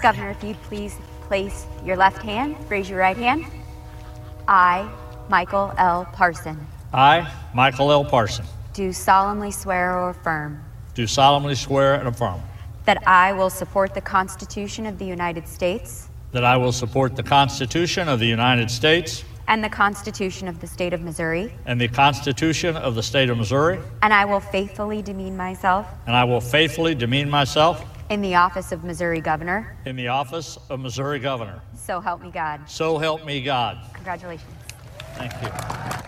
Governor, if you'd please place your left hand, raise your right hand. I, Michael L. Parson, I, Michael L. Parson, do solemnly swear or affirm do solemnly swear and affirm that I will support the Constitution of the United States that I will support the Constitution of the United States and the Constitution of the State of Missouri, and the Constitution of the State of Missouri, and I will faithfully demean myself and I will faithfully demean myself in the office of Missouri Governor. in the office of Missouri Governor. So help me God. So help me God. Congratulations. Thank you.